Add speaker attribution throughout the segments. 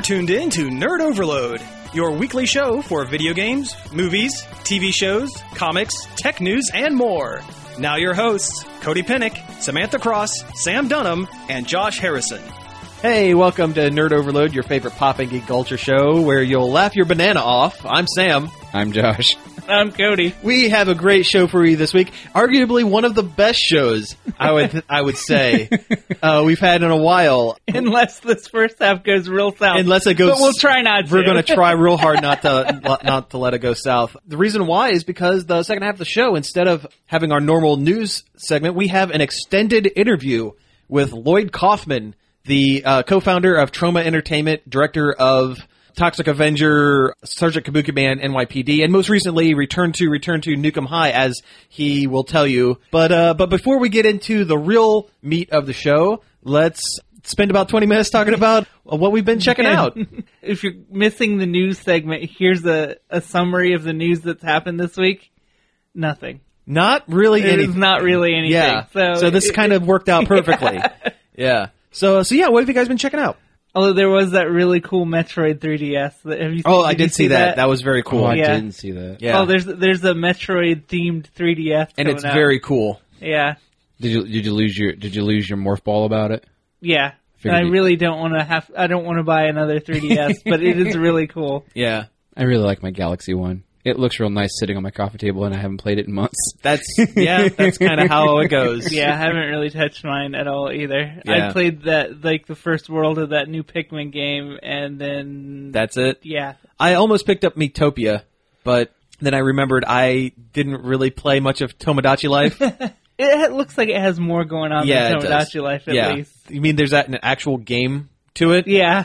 Speaker 1: You're tuned in to Nerd Overload, your weekly show for video games, movies, TV shows, comics, tech news, and more. Now your hosts, Cody Pennick, Samantha Cross, Sam Dunham, and Josh Harrison.
Speaker 2: Hey, welcome to Nerd Overload, your favorite pop and geek culture show where you'll laugh your banana off. I'm Sam.
Speaker 3: I'm Josh.
Speaker 4: I'm Cody.
Speaker 2: We have a great show for you this week. Arguably one of the best shows, I would say, we've had in a while.
Speaker 4: Unless this first half goes real south.
Speaker 2: Unless it goes,
Speaker 4: but we'll try not to.
Speaker 2: We're going to try real hard not to let it go south. The reason why is because the second half of the show, instead of having our normal news segment, we have an extended interview with Lloyd Kaufman, the co-founder of Troma Entertainment, director of Toxic Avenger, Sergeant Kabuki Band, NYPD, and most recently Return to Nuke 'Em High, as he will tell you. But before we get into the real meat of the show, let's spend about 20 minutes talking about what we've been checking out.
Speaker 4: If you're missing the news segment, here's a summary of the news that's happened this week. Nothing.
Speaker 2: Not really anything.
Speaker 4: It's not really anything.
Speaker 2: Yeah. So this kind of worked out perfectly. Yeah. So yeah, what have you guys been checking out?
Speaker 4: Although there was that really cool Metroid 3DS. Have you
Speaker 2: I did see that. That was very cool.
Speaker 3: Oh, I
Speaker 4: Yeah.
Speaker 3: didn't see that.
Speaker 2: Yeah.
Speaker 4: Oh, there's a Metroid themed 3DS,
Speaker 2: And it's
Speaker 4: coming out.
Speaker 2: very cool.
Speaker 4: Yeah,
Speaker 3: Did you lose your morph ball about it?
Speaker 4: yeah.
Speaker 3: Figured
Speaker 4: And I
Speaker 3: you-
Speaker 4: really don't want to I don't want to buy another 3DS, but it is really cool.
Speaker 2: Yeah.
Speaker 3: I really like my Galaxy One. It looks real nice sitting on my coffee table, and I haven't played it in months.
Speaker 2: That's kind of how it goes.
Speaker 4: Yeah, I haven't really touched mine at all either.
Speaker 2: Yeah.
Speaker 4: I played the first world of that new Pikmin game, and then
Speaker 2: That's it.
Speaker 4: yeah.
Speaker 2: I almost picked up Miitopia, but then I remembered I didn't really play much of Tomodachi Life.
Speaker 4: It looks like it has more going on
Speaker 2: Yeah,
Speaker 4: than
Speaker 2: it does.
Speaker 4: Tomodachi Life at
Speaker 2: Yeah.
Speaker 4: least.
Speaker 2: You mean there's an actual game to it?
Speaker 4: Yeah,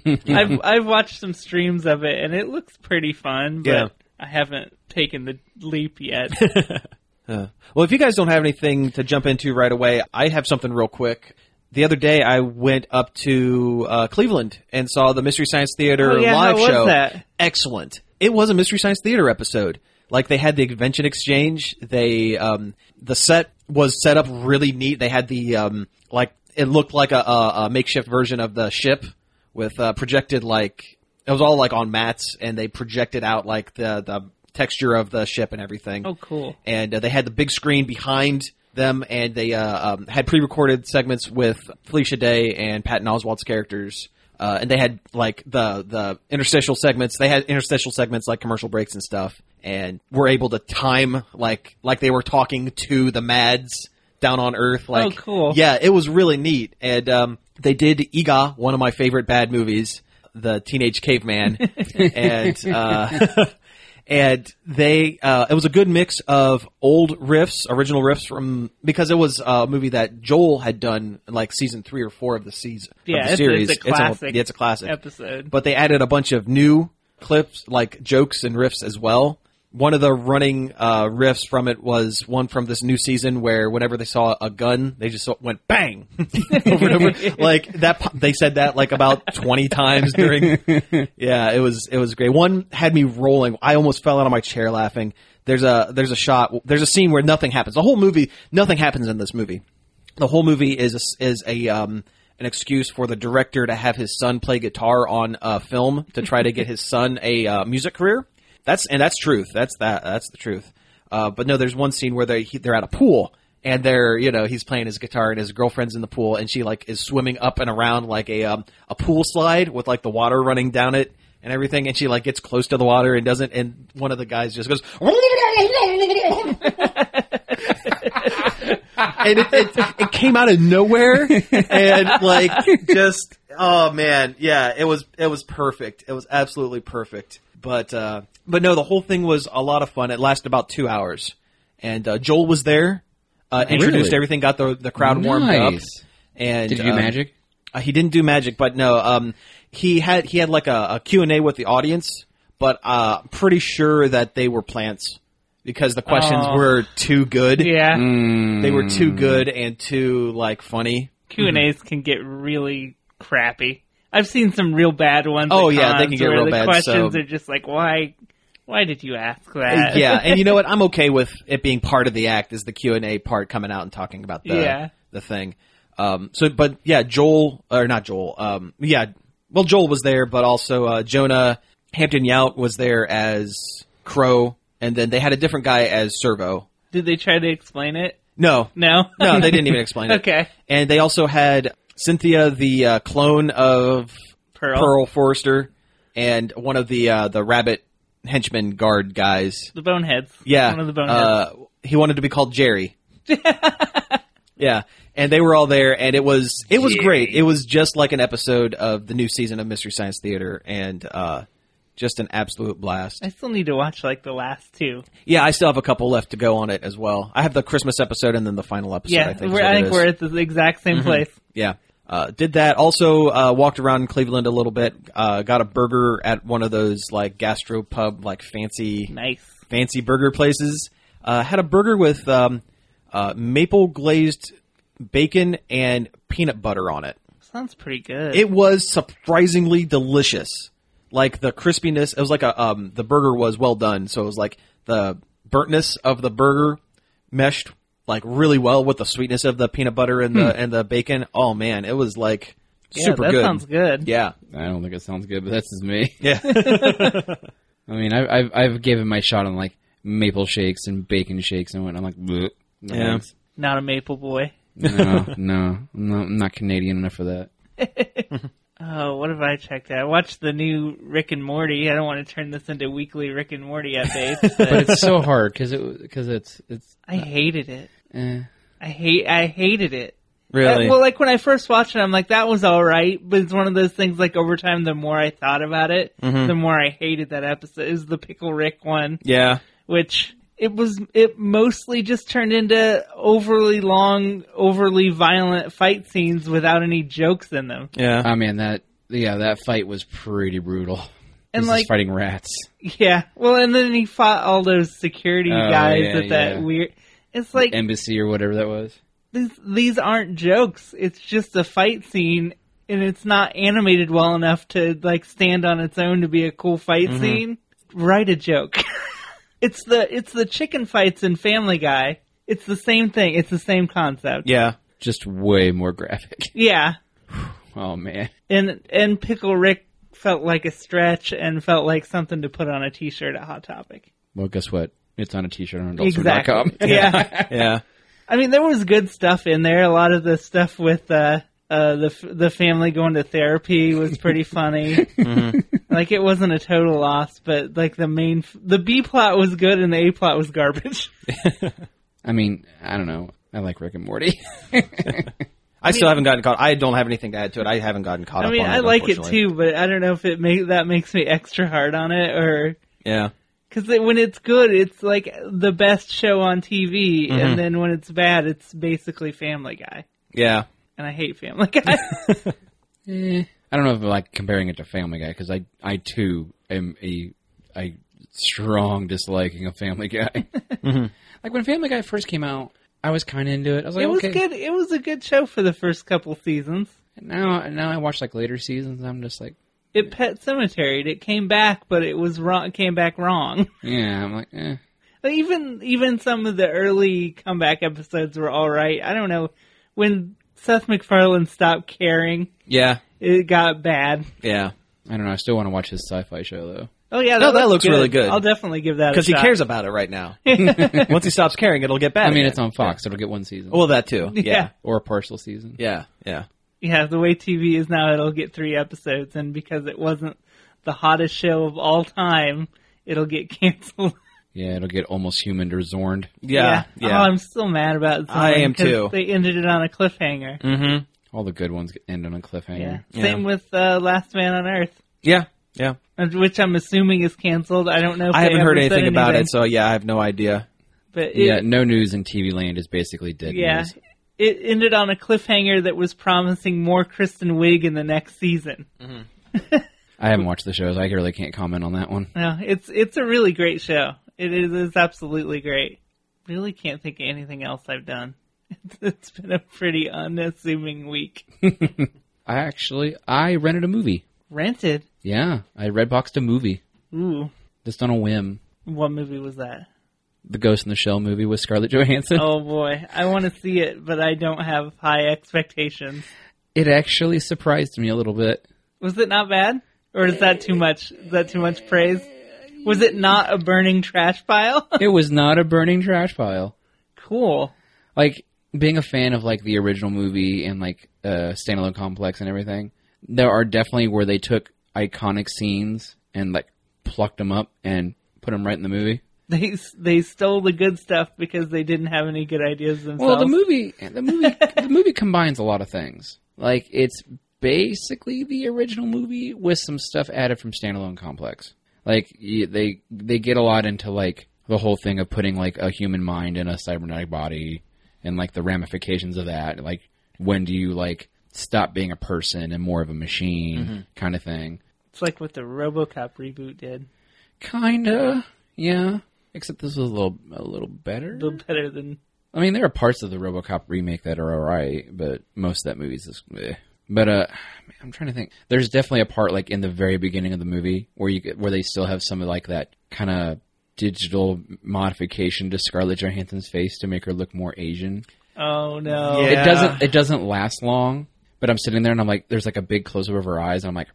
Speaker 4: I've watched some streams of it, and it looks pretty fun. But
Speaker 2: Yeah.
Speaker 4: I haven't taken the leap yet.
Speaker 2: Well, if you guys don't have anything to jump into right away, I have something real quick. The other day, I went up to Cleveland and saw the Mystery Science Theater
Speaker 4: Oh, yeah,
Speaker 2: live
Speaker 4: how was
Speaker 2: show.
Speaker 4: that?
Speaker 2: Excellent. It was a Mystery Science Theater episode. Like, they had the Convention Exchange. They the set was set up really neat. They had the it looked like a makeshift version of the ship with projected it was all like on mats, and they projected out like the texture of the ship and everything.
Speaker 4: Oh, cool.
Speaker 2: And they had the big screen behind them, and they had pre-recorded segments with Felicia Day and Patton Oswalt's characters. And they had like the interstitial segments. They had interstitial segments like commercial breaks and stuff, and were able to time like they were talking to the Mads down on Earth. Like,
Speaker 4: Oh, cool.
Speaker 2: Yeah, it was really neat. And they did Iga, one of my favorite bad movies, the Teenage Caveman, and and they it was a good mix of old riffs, original riffs because it was a movie that Joel had done in like season 3 or 4 of the season
Speaker 4: Yeah,
Speaker 2: of the series.
Speaker 4: it's a classic.
Speaker 2: It's a classic
Speaker 4: Episode.
Speaker 2: but they added a bunch of new clips, like jokes and riffs as well. One of the running riffs from it was one from this new season where whenever they saw a gun, they just went bang over and over. Like that, they said that like about 20 times during. Yeah, it was great. One had me rolling. I almost fell out of my chair laughing. There's a shot. There's a scene where nothing happens. The whole movie, nothing happens in this movie. The whole movie is an excuse for the director to have his son play guitar on a film to try to get his son a music career. That's truth. That's the truth. But no, there's one scene where they're at a pool and he's playing his guitar and his girlfriend's in the pool and she like is swimming up and around like a pool slide with like the water running down it and everything, and she like gets close to the water and one of the guys just goes and it came out of nowhere and like just, oh man, yeah, it was perfect. It was absolutely perfect. But no, the whole thing was a lot of fun. It lasted about 2 hours, and Joel was there, introduced
Speaker 3: Really?
Speaker 2: everything, got the crowd warmed up.
Speaker 3: Nice.
Speaker 2: And
Speaker 3: Did you do magic?
Speaker 2: He didn't do magic, but no, he had like a Q&A with the audience, but pretty sure that they were plants because the questions were too good.
Speaker 4: Yeah.
Speaker 2: They were too good and too like funny.
Speaker 4: Q&As can get really crappy. I've seen some real bad ones.
Speaker 2: Oh,
Speaker 4: at
Speaker 2: yeah, they
Speaker 4: cons
Speaker 2: can get
Speaker 4: where
Speaker 2: real
Speaker 4: the
Speaker 2: bad,
Speaker 4: questions
Speaker 2: so-
Speaker 4: are just like, why did you ask that?
Speaker 2: Yeah, and you know what? I'm okay with it being part of the act, is the Q&A part coming out and talking about the thing. But yeah, Well, Joel was there, but also Jonah Hampton Yount was there as Crow, and then they had a different guy as Servo.
Speaker 4: Did they try to explain it?
Speaker 2: No.
Speaker 4: No?
Speaker 2: No, they didn't even explain it.
Speaker 4: Okay.
Speaker 2: And they also had Cynthia, the clone of Pearl Forrester, and one of the rabbit henchman guard guys.
Speaker 4: The Boneheads.
Speaker 2: Yeah.
Speaker 4: One of the Boneheads.
Speaker 2: He wanted to be called Jerry. Yeah. And they were all there, and it was great. It was just like an episode of the new season of Mystery Science Theater, and just an absolute blast.
Speaker 4: I still need to watch like the last two.
Speaker 2: Yeah, I still have a couple left to go on it as well. I have the Christmas episode and then the final episode,
Speaker 4: Yeah,
Speaker 2: I think.
Speaker 4: I think we're at the exact same place.
Speaker 2: Yeah. Did that. Also walked around Cleveland a little bit. Got a burger at one of those like gastropub, like fancy burger places. Had a burger with maple glazed bacon and peanut butter on it.
Speaker 4: Sounds pretty good.
Speaker 2: It was surprisingly delicious. Like the crispiness, it was like the burger was well done. So it was like the burntness of the burger meshed like really well with the sweetness of the peanut butter and the bacon. Oh man, it was like super
Speaker 4: that
Speaker 2: good.
Speaker 4: Sounds good.
Speaker 2: Yeah.
Speaker 3: I don't think it sounds good, but that's just me.
Speaker 2: Yeah.
Speaker 3: I mean, I've given my shot on like maple shakes and bacon shakes and whatnot. I'm like, bleh. No,
Speaker 2: Yeah.
Speaker 3: thanks.
Speaker 4: Not a maple boy.
Speaker 3: No, I'm not Canadian enough for that.
Speaker 4: Oh, what have I checked out? I watched the new Rick and Morty. I don't want to turn this into weekly Rick and Morty updates.
Speaker 3: But it's so hard because it's.
Speaker 4: I hated it.
Speaker 3: Eh.
Speaker 4: I hated it.
Speaker 2: Really?
Speaker 4: Well, like when I first watched it, I'm like, that was all right. But it's one of those things. Like over time, the more I thought about it, the more I hated that episode. It was the Pickle Rick one,
Speaker 2: Yeah.
Speaker 4: which it mostly just turned into overly long, overly violent fight scenes without any jokes in them.
Speaker 2: Yeah.
Speaker 3: I mean that fight was pretty brutal.
Speaker 4: And
Speaker 3: He's
Speaker 4: like,
Speaker 3: just fighting rats.
Speaker 4: yeah, well, and then he fought all those security guys
Speaker 3: yeah,
Speaker 4: at that
Speaker 3: yeah.
Speaker 4: weird. It's like
Speaker 3: Embassy or whatever that was.
Speaker 4: these aren't jokes. It's just a fight scene, and it's not animated well enough to like stand on its own to be a cool fight scene. Write a joke. It's the chicken fights in Family Guy. It's the same thing. It's the same concept.
Speaker 2: Yeah.
Speaker 3: Just way more graphic.
Speaker 4: Yeah.
Speaker 3: Oh man.
Speaker 4: And Pickle Rick felt like a stretch and felt like something to put on a T-shirt at Hot Topic.
Speaker 3: Well, guess what? It's on a T-shirt on
Speaker 4: Exactly.
Speaker 3: adultswim.com.
Speaker 4: Yeah.
Speaker 2: Yeah.
Speaker 4: I mean, there was good stuff in there. A lot of the stuff with the family going to therapy was pretty funny. Like, it wasn't a total loss, but like the B plot was good and the A plot was garbage.
Speaker 3: I mean, I don't know. I like Rick and Morty.
Speaker 2: I still haven't gotten caught. I don't have anything to add to it. I haven't gotten caught
Speaker 4: I
Speaker 2: up
Speaker 4: mean,
Speaker 2: on it.
Speaker 4: I like it
Speaker 2: unfortunately.
Speaker 4: too, but I don't know if that makes me extra hard on it, or
Speaker 2: Yeah.
Speaker 4: because when it's good, it's like the best show on TV, and then when it's bad, it's basically Family Guy,
Speaker 2: Yeah.
Speaker 4: and I hate Family Guy.
Speaker 3: I don't know if I like comparing it to Family Guy because I too am a strong disliking of Family Guy. Like when Family Guy first came out, I was kind of into it. I was like,
Speaker 4: It was
Speaker 3: okay.
Speaker 4: good. It was a good show for the first couple seasons.
Speaker 3: And now I watch like later seasons. I'm just like,
Speaker 4: It Pet Cemeteried. It came back, but it was wrong. It came back wrong.
Speaker 3: yeah, I'm like, eh.
Speaker 4: Even some of the early comeback episodes were all right. I don't know when Seth MacFarlane stopped caring.
Speaker 2: Yeah.
Speaker 4: It got bad.
Speaker 2: Yeah.
Speaker 3: I don't know. I still want to watch his sci-fi show though.
Speaker 4: Oh yeah,
Speaker 2: No, that looks really good.
Speaker 4: I'll definitely give that a
Speaker 2: Because he
Speaker 4: shot.
Speaker 2: cares about it right now. Once he stops caring, it'll get bad.
Speaker 3: I mean,
Speaker 2: again.
Speaker 3: it's on Fox. It'll get one season.
Speaker 2: Well, that too.
Speaker 4: Yeah.
Speaker 2: Yeah.
Speaker 3: Or a partial season.
Speaker 2: Yeah. Yeah.
Speaker 4: Yeah, the way TV is now, it'll get 3 episodes, and because it wasn't the hottest show of all time, it'll get canceled.
Speaker 3: Yeah, it'll get Almost Human or Zorned.
Speaker 2: Yeah.
Speaker 4: Oh, I'm still mad about Zorn,
Speaker 2: I am
Speaker 4: 'cause
Speaker 2: too.
Speaker 4: They ended it on a cliffhanger.
Speaker 2: Mm-hmm.
Speaker 3: All the good ones end on a cliffhanger.
Speaker 4: Yeah. Same with Last Man on Earth,
Speaker 2: Yeah. Yeah.
Speaker 4: which I'm assuming is canceled. I don't know if
Speaker 2: I
Speaker 4: they
Speaker 2: haven't
Speaker 4: ever
Speaker 2: heard
Speaker 4: said
Speaker 2: anything about it, so yeah, I have no idea.
Speaker 4: But
Speaker 3: Yeah, no news in TV land is basically dead
Speaker 4: yeah,
Speaker 3: news.
Speaker 4: it ended on a cliffhanger that was promising more Kristen Wiig in the next season.
Speaker 3: I haven't watched the shows. I really can't comment on that one.
Speaker 4: No, it's a really great show. It's absolutely great. Really can't think of anything else I've done. It's been a pretty unassuming week.
Speaker 3: I rented a movie.
Speaker 4: Rented?
Speaker 3: Yeah, I Redboxed a movie.
Speaker 4: Ooh,
Speaker 3: Just on a whim.
Speaker 4: what movie was that?
Speaker 3: The Ghost in the Shell movie with Scarlett Johansson.
Speaker 4: Oh boy, I want to see it, but I don't have high expectations.
Speaker 3: It actually surprised me a little bit.
Speaker 4: Was it not bad? Or is that too much? Is that too much praise? Was it not a burning trash pile?
Speaker 3: It was not a burning trash pile.
Speaker 4: Cool.
Speaker 3: Like, being a fan of, like, the original movie and, like, Standalone Complex and everything, there are definitely where they took iconic scenes and, like, plucked them up and put them right in the movie.
Speaker 4: They stole the good stuff because they didn't have any good ideas themselves.
Speaker 3: Well, the movie combines a lot of things. Like, it's basically the original movie with some stuff added from Standalone Complex. Like, they get a lot into, like, the whole thing of putting, like, a human mind in a cybernetic body and, like, the ramifications of that. Like, when do you, like, stop being a person and more of a machine kind of thing.
Speaker 4: It's like what the RoboCop reboot did.
Speaker 3: Kinda, yeah. Except this was a little better.
Speaker 4: A little better than...
Speaker 3: I mean, there are parts of the RoboCop remake that are alright, but most of that movie is just meh. But I'm trying to think. There's definitely a part, like, in the very beginning of the movie where they still have some of, like, that kind of digital modification to Scarlett Johansson's face to make her look more Asian.
Speaker 4: Oh no!
Speaker 1: Yeah.
Speaker 3: It doesn't last long. But I'm sitting there and I'm like, there's like a big close up of her eyes, and I'm like,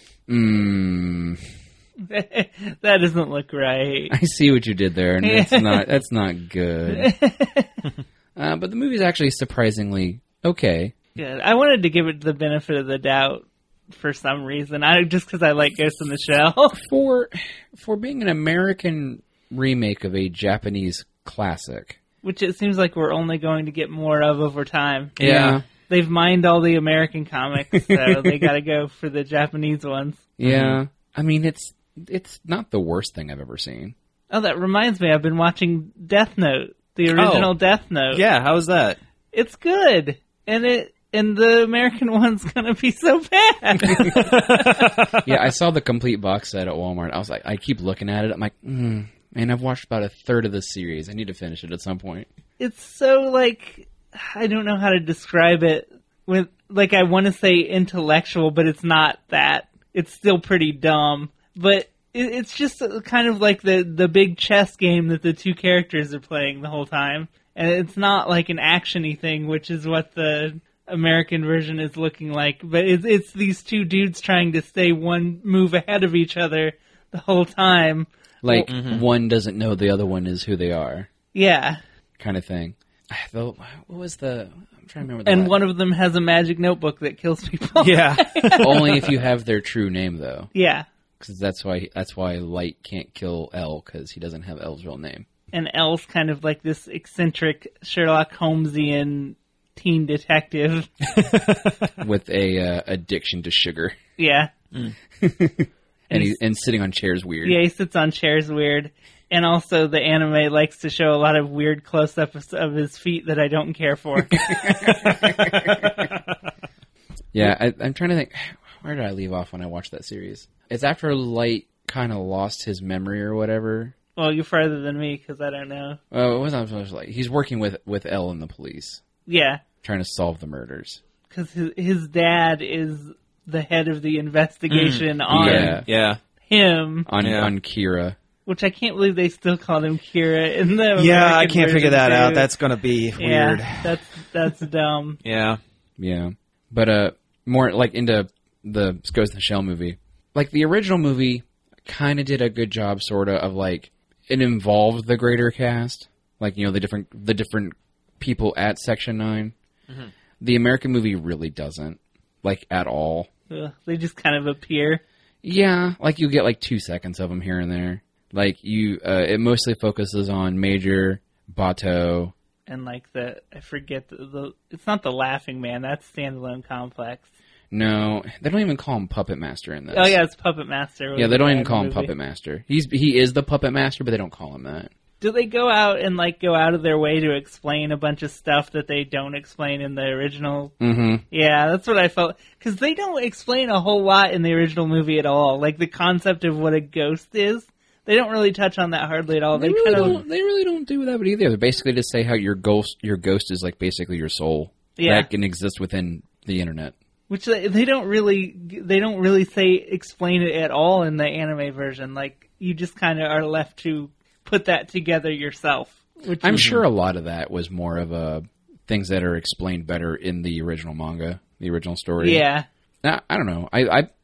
Speaker 4: that doesn't look right.
Speaker 3: I see what you did there, and that's not good. But the movie's actually surprisingly okay.
Speaker 4: Good. I wanted to give it the benefit of the doubt for some reason. Just because I like Ghost in the Shell.
Speaker 3: For being an American remake of a Japanese classic,
Speaker 4: which it seems like we're only going to get more of over time.
Speaker 3: Yeah.
Speaker 4: They've mined all the American comics, so they got to go for the Japanese ones.
Speaker 3: Yeah. I mean, it's not the worst thing I've ever seen.
Speaker 4: Oh, that reminds me, I've been watching Death Note, the original Death Note.
Speaker 2: Yeah, how was that?
Speaker 4: It's good, and the American one's gonna be so bad.
Speaker 3: Yeah, I saw the complete box set at Walmart. I was like, I keep looking at it. I'm like, man, I've watched about a third of the series. I need to finish it at some point.
Speaker 4: It's so, like, I don't know how to describe it. With, like, I want to say intellectual, but it's not that. It's still pretty dumb. But it's just kind of like the big chess game that the two characters are playing the whole time. And it's not like an action-y thing, which is what the American version is looking like. But it's these two dudes trying to stay one move ahead of each other the whole time.
Speaker 3: Like, one doesn't know the other one is who they are.
Speaker 4: Yeah.
Speaker 3: Kind of thing. What was the... I'm trying to remember
Speaker 4: And one of them has a magic notebook that kills people.
Speaker 2: Yeah.
Speaker 3: Only if you have their true name, though.
Speaker 4: Yeah.
Speaker 3: Because that's why Light can't kill L, because he doesn't have L's real name.
Speaker 4: And L's kind of like this eccentric Sherlock Holmesian teen detective.
Speaker 3: With a addiction to sugar.
Speaker 4: Yeah.
Speaker 3: And sitting on chairs weird.
Speaker 4: Yeah, he sits on chairs weird. And also the anime likes to show a lot of weird close-ups of his feet that I don't care for.
Speaker 3: Yeah, I'm trying to think, where did I leave off when I watched that series? It's after Light kind of lost his memory or whatever.
Speaker 4: Well, you're farther than me, because I don't know.
Speaker 3: Oh, it wasn't like he's working with L and the police.
Speaker 4: Yeah.
Speaker 3: Trying to solve the murders.
Speaker 4: Because his dad is the head of the investigation on him.
Speaker 3: On Kira.
Speaker 4: Which I can't believe they still called him Kira in the American
Speaker 2: I can't
Speaker 4: version
Speaker 2: figure that
Speaker 4: too.
Speaker 2: out. That's going to be weird.
Speaker 4: Yeah, that's dumb.
Speaker 2: Yeah.
Speaker 3: Yeah. But more like into the Ghost in the Shell movie. Like the original movie kind of did a good job sort of like it involved the greater cast. Like, you know, the different people at Section 9. Mm-hmm. The American movie really doesn't. Like, at all.
Speaker 4: Ugh, they just kind of appear.
Speaker 3: Yeah, like you get like 2 seconds of them here and there. Like it mostly focuses on Major, Bato,
Speaker 4: and like I forget the it's not the Laughing Man. That's Standalone Complex.
Speaker 3: No, they don't even call him Puppet Master in this.
Speaker 4: Oh yeah, it's Puppet Master.
Speaker 3: Yeah, they don't even call him Puppet Master. He is the Puppet Master, but they don't call him that.
Speaker 4: Do they go out of their way to explain a bunch of stuff that they don't explain in the original?
Speaker 3: Mm-hmm.
Speaker 4: Yeah, that's what I felt. Because they don't explain a whole lot in the original movie at all. Like the concept of what a ghost is. They don't really touch on that hardly at all.
Speaker 3: They really don't do that either. They basically just say how your ghost is like basically your soul that can exist within the internet.
Speaker 4: Which they don't really explain it at all in the anime version. Like you just kind of are left to put that together yourself.
Speaker 3: I'm sure a lot of that was more of things that are explained better in the original manga, the original story.
Speaker 4: Yeah.
Speaker 3: Now, I don't know. I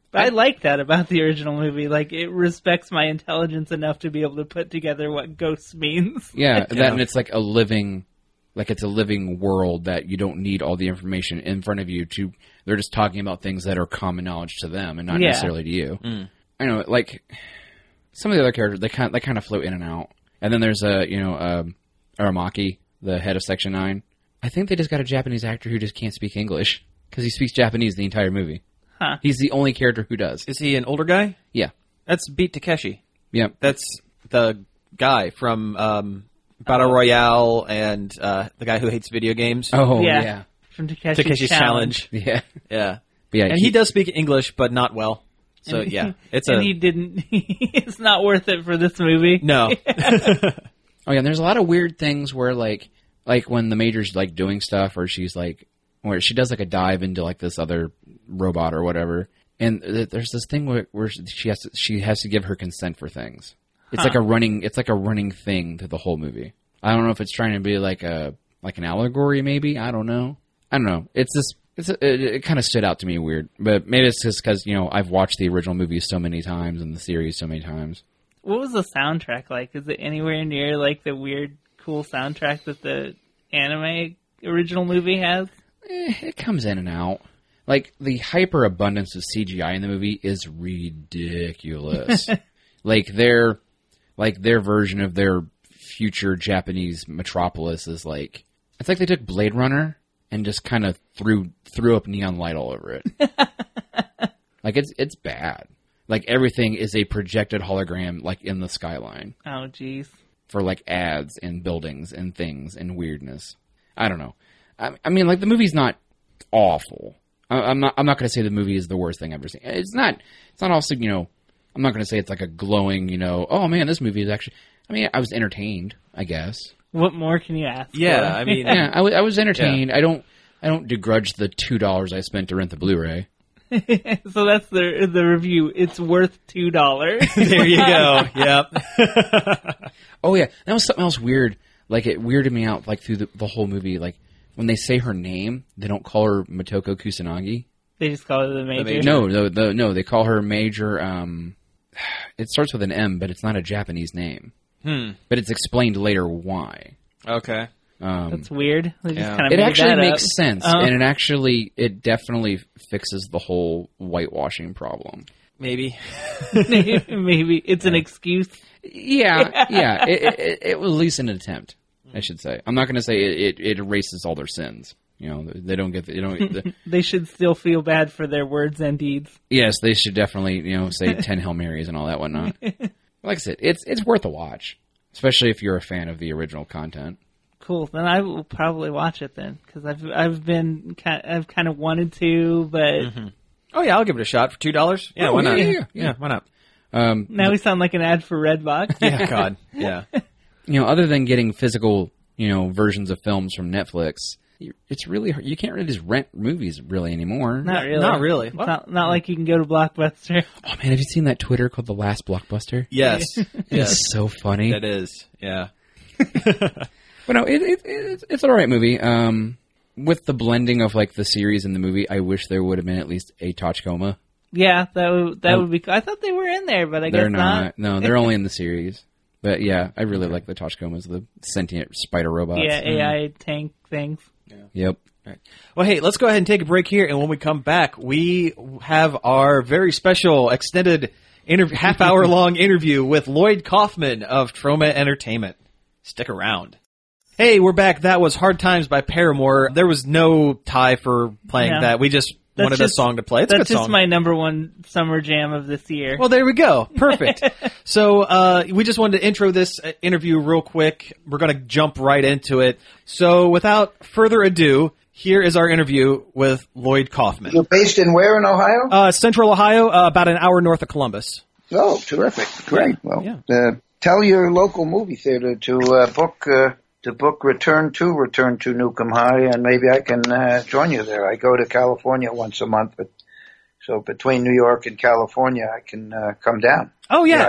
Speaker 4: But I like that about the original movie. Like, it respects my intelligence enough to be able to put together what ghosts means.
Speaker 3: Yeah, that and it's like a living, like it's a living world that you don't need all the information in front of you to. They're just talking about things that are common knowledge to them and not necessarily to you. I know, like some of the other characters, they kind of float in and out. And then there's Aramaki, the head of Section 9. I think they just got a Japanese actor who just can't speak English because he speaks Japanese the entire movie.
Speaker 4: Huh.
Speaker 3: He's the only character who does.
Speaker 2: Is he an older guy?
Speaker 3: Yeah.
Speaker 2: That's Beat Takeshi.
Speaker 3: Yeah.
Speaker 2: That's the guy from Battle Royale and the guy who hates video games.
Speaker 3: Oh,
Speaker 4: Yeah.
Speaker 3: yeah.
Speaker 4: From Takeshi's
Speaker 2: Takeshi's Challenge.
Speaker 3: Yeah.
Speaker 2: Yeah.
Speaker 3: But yeah,
Speaker 2: And he does speak English, but not well. So,
Speaker 4: And-
Speaker 2: yeah. It's
Speaker 4: and he didn't. It's not worth it for this movie.
Speaker 2: No.
Speaker 3: Oh yeah, and there's a lot of weird things where like when the Major's like doing stuff, or she's like, where she does like a dive into like this other robot or whatever, and there's this thing where she has to give her consent for things. It's like a running thing to the whole movie. I don't know if it's trying to be like an allegory, maybe. I don't know. It kind of stood out to me weird, but maybe it's just because I've watched the original movie so many times and the series so many times.
Speaker 4: What was the soundtrack like? Is it anywhere near like the weird, cool soundtrack that the anime original movie has?
Speaker 3: It comes in and out. Like, the hyper abundance of CGI in the movie is ridiculous. their version of their future Japanese metropolis is like, it's like they took Blade Runner and just kind of threw up neon light all over it. Like, it's bad. Like, everything is a projected hologram, like, in the skyline.
Speaker 4: Oh, jeez.
Speaker 3: For, like, ads and buildings and things and weirdness. I don't know. I mean, like, the movie's not awful. I'm not going to say the movie is the worst thing I've ever seen. It's not also, I'm not going to say it's like a glowing, oh, man, this movie is actually... I mean, I was entertained, I guess.
Speaker 4: What more can you ask?
Speaker 2: Yeah,
Speaker 4: for?
Speaker 2: I mean...
Speaker 3: Yeah, I was entertained. Yeah. I don't begrudge the $2 I spent to rent the Blu-ray.
Speaker 4: So that's the review. It's worth $2.
Speaker 2: There you go. Yep.
Speaker 3: Oh yeah, that was something else weird. Like, it weirded me out. Like, through the whole movie. Like, when they say her name, they don't call her Motoko Kusanagi.
Speaker 4: They just call her the Major.
Speaker 3: No, they call her Major. It starts with an M, but it's not a Japanese name. But it's explained later why.
Speaker 2: Okay.
Speaker 4: That's weird. They just
Speaker 2: Yeah.
Speaker 4: kind of
Speaker 3: It
Speaker 4: made
Speaker 3: actually
Speaker 4: that
Speaker 3: makes
Speaker 4: up.
Speaker 3: sense, and it definitely fixes the whole whitewashing problem.
Speaker 2: Maybe.
Speaker 4: Maybe it's an excuse.
Speaker 3: Yeah. It was at least an attempt, I should say. I'm not going to say it erases all their sins. They don't get
Speaker 4: They should still feel bad for their words and deeds.
Speaker 3: Yes, they should definitely say 10 Hail Marys and all that whatnot. Like I said, it's worth a watch, especially if you're a fan of the original content.
Speaker 4: Cool. Then I will probably watch it then because I've kind of wanted to, but
Speaker 2: Oh, yeah, I'll give it a shot for $2. Yeah, why not?
Speaker 3: Yeah,
Speaker 2: why not?
Speaker 4: now we sound like an ad for Redbox.
Speaker 2: Yeah, God. Yeah.
Speaker 3: Other than getting physical, versions of films from Netflix, it's really hard. You can't really just rent movies really anymore.
Speaker 4: Not really.
Speaker 2: Not really.
Speaker 4: It's not like you can go to Blockbuster.
Speaker 3: Oh man, have you seen that Twitter called The Last Blockbuster?
Speaker 2: Yes.
Speaker 3: It's so funny.
Speaker 2: That is. Yeah.
Speaker 3: But no, it's an alright movie. With the blending of like the series and the movie, I wish there would have been at least a Tachikoma.
Speaker 4: Yeah, that would be cool. I thought they were in there, but I guess
Speaker 3: They're
Speaker 4: not.
Speaker 3: No, they're only in the series. But yeah, I really like the Tachikomas, the sentient spider robots.
Speaker 4: Yeah, AI tank things.
Speaker 3: Yep.
Speaker 2: Right. Well, hey, let's go ahead and take a break here, and when we come back, we have our very special extended half-hour-long interview with Lloyd Kaufman of Troma Entertainment. Stick around. Hey, we're back. That was Hard Times by Paramore. There was no tie for playing that. We just wanted a song to play. It's a
Speaker 4: That's
Speaker 2: good
Speaker 4: just
Speaker 2: song.
Speaker 4: my number one summer jam of this year.
Speaker 2: Well, there we go. Perfect. So we just wanted to intro this interview real quick. We're going to jump right into it. So without further ado, here is our interview with Lloyd Kaufman.
Speaker 5: You're based in where in Ohio?
Speaker 2: Central Ohio, about an hour north of Columbus.
Speaker 5: Oh, terrific. Great.
Speaker 2: Yeah.
Speaker 5: Well, tell your local movie theater to book Return to Newcomb High, and maybe I can join you there. I go to California once a month, so between New York and California, I can come down.
Speaker 2: Oh, yeah.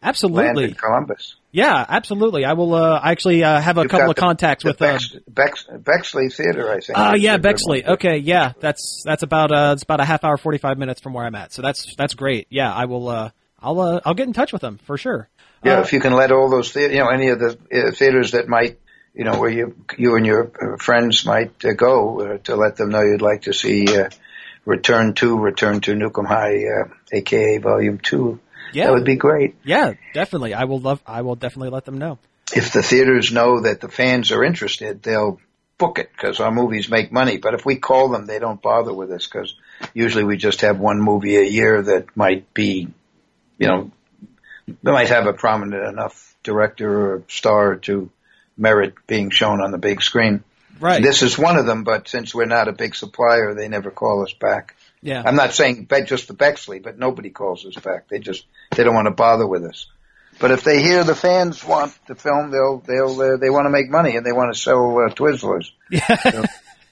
Speaker 2: Absolutely.
Speaker 5: in Columbus.
Speaker 2: Yeah, absolutely. I will. I actually have a couple of contacts with
Speaker 5: Bexley Theater, I think.
Speaker 2: Yeah, Bexley. Okay, yeah, that's about it's about a half hour, 45 minutes from where I'm at. So that's great. Yeah, I will. I'll get in touch with them for sure.
Speaker 5: Yeah, if you can let all those any of the theaters that might, where you and your friends might go to let them know you'd like to see Return to Nukem High, aka Volume 2.
Speaker 2: Yeah.
Speaker 5: That would be great.
Speaker 2: Yeah, definitely. I will definitely let them know.
Speaker 5: If the theaters know that the fans are interested, they'll book it because our movies make money. But if we call them, they don't bother with us because usually we just have one movie a year that might be, they might have a prominent enough director or star to merit being shown on the big screen.
Speaker 2: Right.
Speaker 5: This is one of them, but since we're not a big supplier, they never call us back.
Speaker 2: Yeah.
Speaker 5: I'm not saying just the Bexley, but nobody calls us back. They don't want to bother with us. But if they hear the fans want the film, they want to make money and they want to sell Twizzlers.
Speaker 2: Yeah.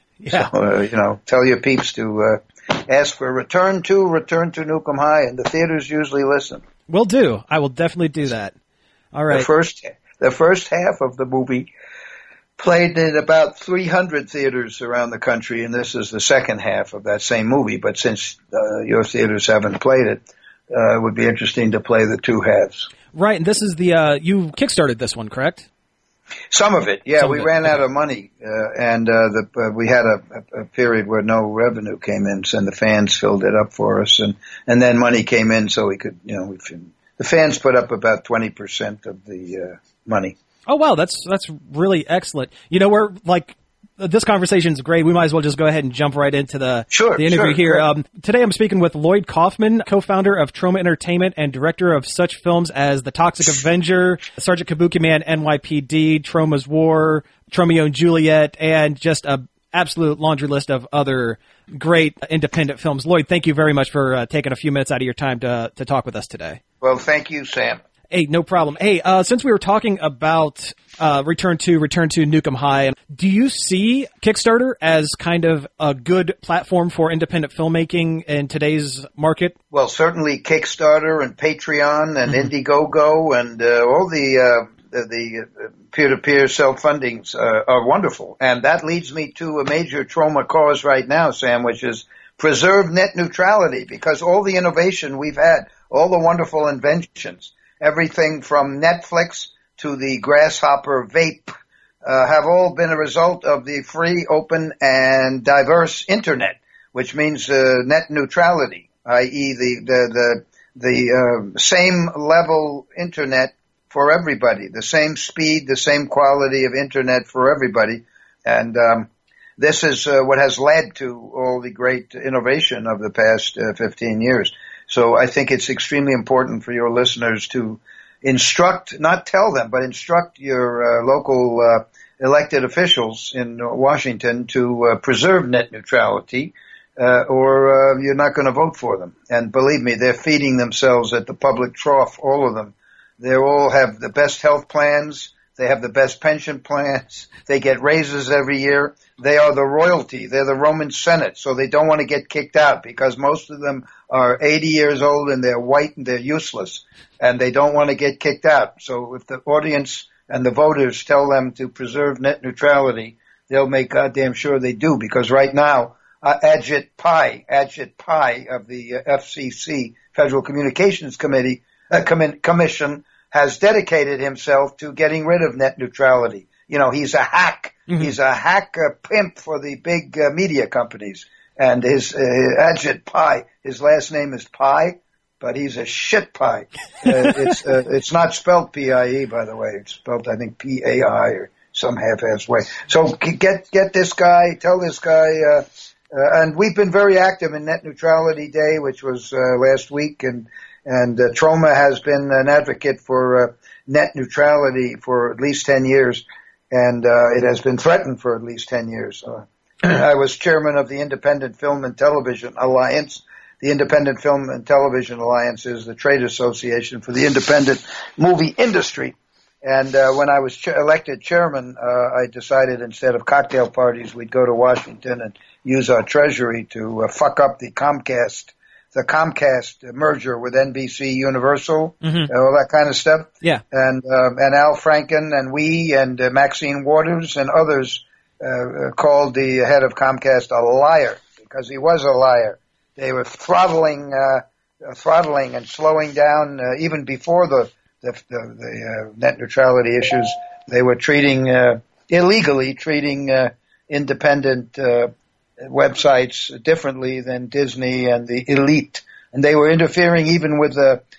Speaker 5: So, tell your peeps to ask for Return to Nukem High, and the theaters usually listen.
Speaker 2: Will do. I will definitely do that. All right.
Speaker 5: The first half of the movie played in about 300 theaters around the country, and this is the second half of that same movie. But since your theaters haven't played it, it would be interesting to play the two halves.
Speaker 2: Right, and this is the you kickstarted this one, correct?
Speaker 5: Some of it, yeah. We ran out of money, and we had a period where no revenue came in, and the fans filled it up for us, and then money came in, so we could, the fans put up about 20% of the money.
Speaker 2: Oh wow, that's really excellent. We're this conversation is great. We might as well just go ahead and jump right into the interview here.
Speaker 5: Sure.
Speaker 2: Today I'm speaking with Lloyd Kaufman, co-founder of Troma Entertainment and director of such films as The Toxic Avenger, Sergeant Kabuki Man, NYPD, Troma's War, Tromeo and Juliet, and just a absolute laundry list of other great independent films. Lloyd, thank you very much for taking a few minutes out of your time to talk with us today.
Speaker 5: Well, thank you, Sam.
Speaker 2: Hey, no problem. Hey, since we were talking about Return to Nukem High, do you see Kickstarter as kind of a good platform for independent filmmaking in today's market?
Speaker 5: Well, certainly Kickstarter and Patreon and Indiegogo and all the peer-to-peer self-fundings are wonderful. And that leads me to a major Troma cause right now, Sam, which is preserve net neutrality, because all the innovation we've had, all the wonderful inventions, everything from Netflix to the grasshopper vape, have all been a result of the free, open, and diverse Internet, which means net neutrality, i.e. the same level Internet for everybody, the same speed, the same quality of Internet for everybody. And this is what has led to all the great innovation of the past 15 years. So I think it's extremely important for your listeners to instruct, not tell them, but instruct your local elected officials in Washington to preserve net neutrality, or you're not going to vote for them. And believe me, they're feeding themselves at the public trough, all of them. They all have the best health plans. They have the best pension plans. They get raises every year. They are the royalty. They're the Roman Senate, so they don't want to get kicked out because most of them are 80 years old and they're white and they're useless, and they don't want to get kicked out. So if the audience and the voters tell them to preserve net neutrality, they'll make goddamn sure they do, because right now, Ajit Pai of the FCC, Federal Communications Commission, has dedicated himself to getting rid of net neutrality. He's a hack. Mm-hmm. He's a hack pimp for the big media companies. And his Ajit Pai, his last name is Pai, but he's a shit pie. It's not spelled P-I-E, by the way. It's spelled, I think, P-A-I or some half-ass way. So get this guy, tell this guy, and we've been very active in Net Neutrality Day, which was last week, and Troma has been an advocate for net neutrality for at least 10 years, and it has been threatened for at least 10 years. I was chairman of the Independent Film and Television Alliance. The Independent Film and Television Alliance is the trade association for the independent movie industry. And when I was elected chairman, I decided instead of cocktail parties, we'd go to Washington and use our treasury to fuck up the Comcast the Comcast merger with NBC Universal, all that kind of stuff.
Speaker 2: Yeah.
Speaker 5: And Al Franken and Maxine Waters and others called the head of Comcast a liar, because he was a liar. They were throttling and slowing down even before the net neutrality issues. They were illegally treating independent websites differently than Disney and the elite, and they were interfering even with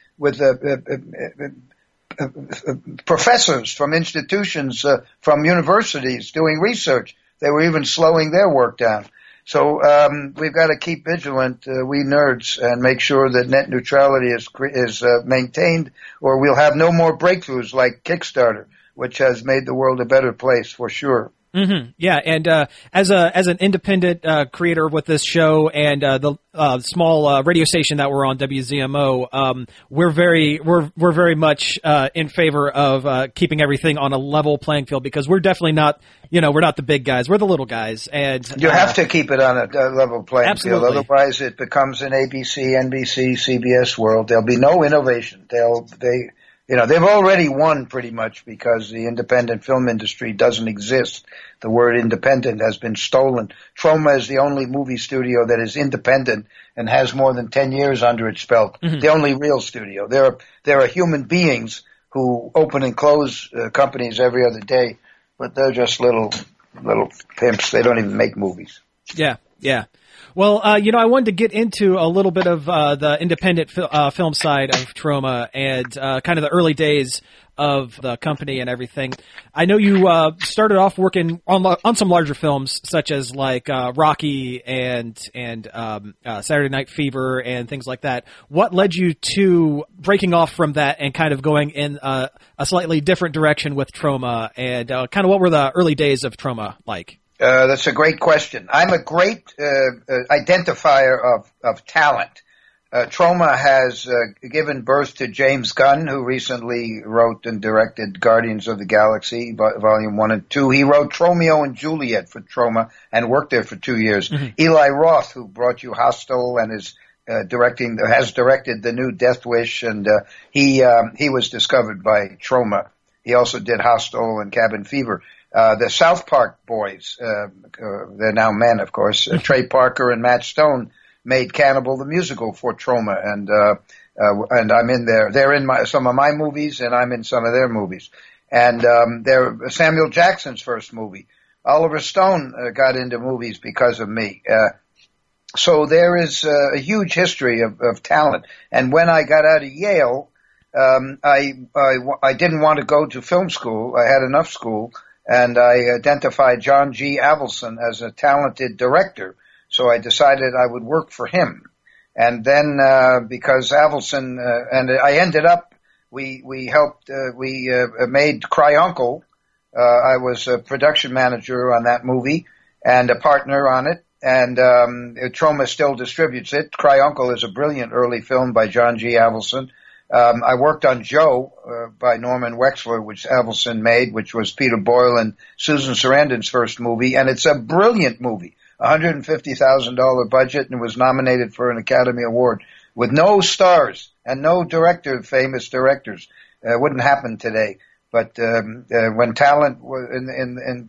Speaker 5: professors from institutions, from universities doing research. They were even slowing their work down. So we've got to keep vigilant, we nerds, and make sure that net neutrality is maintained, or we'll have no more breakthroughs like Kickstarter, which has made the world a better place for sure.
Speaker 2: Mm-hmm. Yeah, and as an independent creator with this show and the small radio station that we're on, WZMO, we're very much in favor of keeping everything on a level playing field, because we're definitely not, we're not the big guys, we're the little guys, and
Speaker 5: you have to keep it on a level playing
Speaker 2: absolutely.
Speaker 5: field. Otherwise, it becomes an ABC, NBC, CBS world. There'll be no innovation. They've already won pretty much, because the independent film industry doesn't exist. The word independent has been stolen. Troma is the only movie studio that is independent and has more than 10 years under its belt. Mm-hmm. The only real studio. There are human beings who open and close companies every other day, but they're just little pimps. They don't even make movies.
Speaker 2: Yeah, yeah. Well, I wanted to get into a little bit of the independent film side of Troma and kind of the early days of the company and everything. I know you started off working on some larger films, such as like Rocky and Saturday Night Fever and things like that. What led you to breaking off from that and kind of going in a slightly different direction with Troma? And kind of what were the early days of Troma like?
Speaker 5: That's a great question. I'm a great identifier of talent. Troma has given birth to James Gunn, who recently wrote and directed Guardians of the Galaxy, Volume 1 and 2. He wrote Romeo and Juliet for Troma and worked there for 2 years. Mm-hmm. Eli Roth, who brought you Hostel and has directed the new Death Wish, and he was discovered by Troma. He also did Hostel and Cabin Fever. The South Park boys, they're now men, of course, Trey Parker and Matt Stone made Cannibal the Musical for Troma, and I'm in there. They're in some of my movies, and I'm in some of their movies. And they're Samuel Jackson's first movie. Oliver Stone got into movies because of me. So there is a huge history of talent. And when I got out of Yale, I didn't want to go to film school. I had enough school. And I identified John G. Avildsen as a talented director, so I decided I would work for him. And then, because Avildsen, and I ended up, we made Cry Uncle. I was a production manager on that movie and a partner on it, and Troma still distributes it. Cry Uncle is a brilliant early film by John G. Avildsen. I worked on Joe by Norman Wexler, which Avildsen made, which was Peter Boyle and Susan Sarandon's first movie, and it's a brilliant movie. $150,000 budget, and was nominated for an Academy Award with no stars and no famous directors. It wouldn't happen today. But when talent was in